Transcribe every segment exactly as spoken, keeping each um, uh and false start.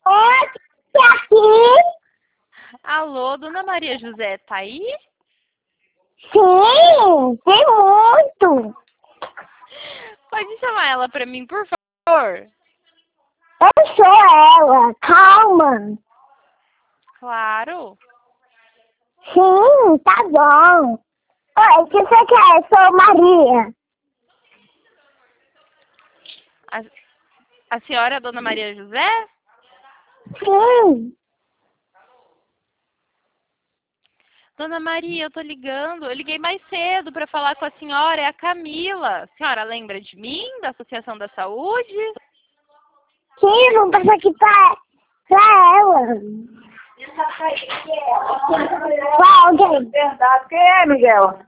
Oi, aqui? Alô, Dona Maria José, tá aí? Sim, tem muito. Pode chamar ela pra mim, por favor? Eu sou ela, calma. Claro. Sim, tá bom. Oi, o que você quer? Eu sou Maria. A, a senhora é a Dona Maria José? Sim. Dona Maria, eu tô ligando. Eu liguei mais cedo pra falar com a senhora, é a Camila. A senhora lembra de mim, da Associação da Saúde? Sim, vamos passar aqui pra, pra ela. Vai, alguém. Verdade, quem é, Miguel?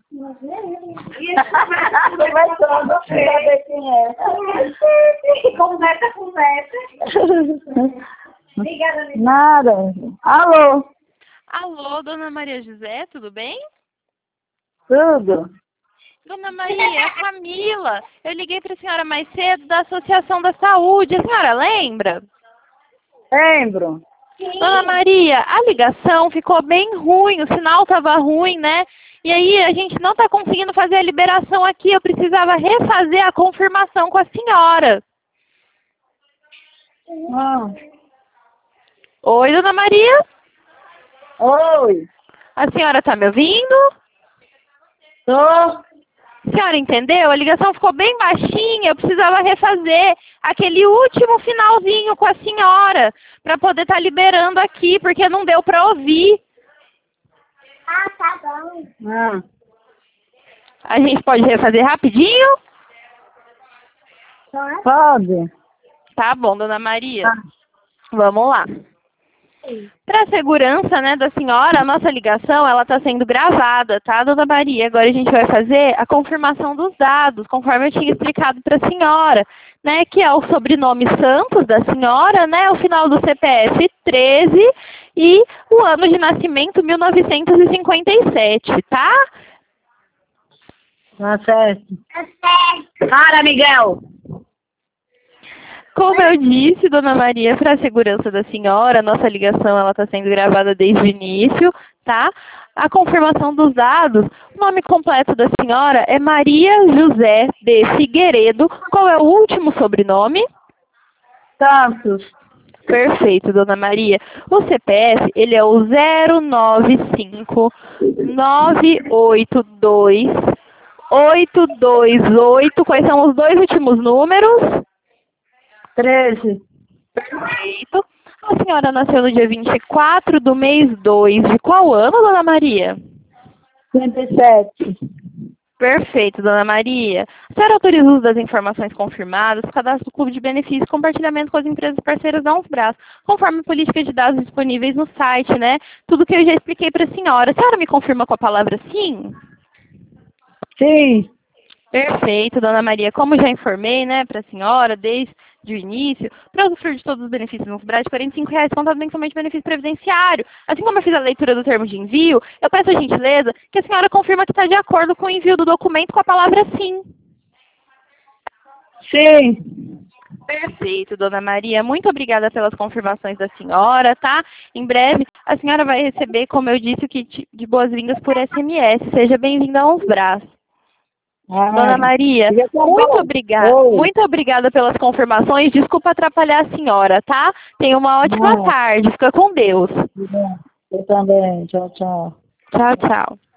Você vai só, não sei saber quem é. Conversa, conversa. Obrigada, nada. Alô? Alô, Dona Maria José, tudo bem? Tudo? Dona Maria, é a Camila. Eu liguei pra senhora mais cedo da Associação da Saúde. A senhora lembra? Lembro. Dona Maria, a ligação ficou bem ruim, o sinal estava ruim, né? E aí a gente não está conseguindo fazer a liberação aqui. Eu precisava refazer a confirmação com a senhora. Ah. Oi, Dona Maria? Oi. A senhora está me ouvindo? Tô. A senhora entendeu? A ligação ficou bem baixinha, eu precisava refazer aquele último finalzinho com a senhora, para poder estar liberando aqui, porque não deu para ouvir. Ah, tá bom. Ah. A gente pode refazer rapidinho? Pode. Tá bom, Dona Maria. Ah. Vamos lá. Para a segurança, né, da senhora, a nossa ligação ela está sendo gravada, tá, Dona Maria? Agora a gente vai fazer a confirmação dos dados, conforme eu tinha explicado para a senhora, né, que é o sobrenome Santos da senhora, né, o final do C P F treze e o ano de nascimento mil novecentos e cinquenta e sete, tá? Tá certo. Tá certo. Para, Miguel. Como eu disse, Dona Maria, para a segurança da senhora, a nossa ligação ela está sendo gravada desde o início, tá? A confirmação dos dados, o nome completo da senhora é Maria José de Figueiredo. Qual é o último sobrenome? Santos. Perfeito, Dona Maria. O C P F, ele é o zero nove cinco nove oito dois oito dois oito. Quais são os dois últimos números? Treze. Perfeito. A senhora nasceu no dia vinte e quatro do mês dois. De qual ano, Dona Maria? Cento e sete. Perfeito, Dona Maria. A senhora autoriza o uso das informações confirmadas, cadastro do clube de benefícios e compartilhamento com as empresas parceiras da Unsbras, conforme a política de dados disponíveis no site, né? Tudo que eu já expliquei para a senhora. A senhora me confirma com a palavra sim? Sim. Perfeito, Dona Maria. Como já informei, né, para a senhora, desde o início, para usufruir de todos os benefícios no Unsbras, de quarenta e cinco reais, contado mensalmente benefício previdenciário. Assim como eu fiz a leitura do termo de envio, eu peço a gentileza que a senhora confirma que está de acordo com o envio do documento com a palavra sim. Sim. Perfeito, Dona Maria. Muito obrigada pelas confirmações da senhora, tá? Em breve, a senhora vai receber, como eu disse, o kit de boas-vindas por S M S. Seja bem-vinda a Unsbras. Ah. Dona Maria, muito obrigada, muito obrigada pelas confirmações. Desculpa atrapalhar a senhora, tá? Tenha uma ótima Não. tarde. Fica com Deus. Eu também. Tchau, tchau. Tchau, tchau.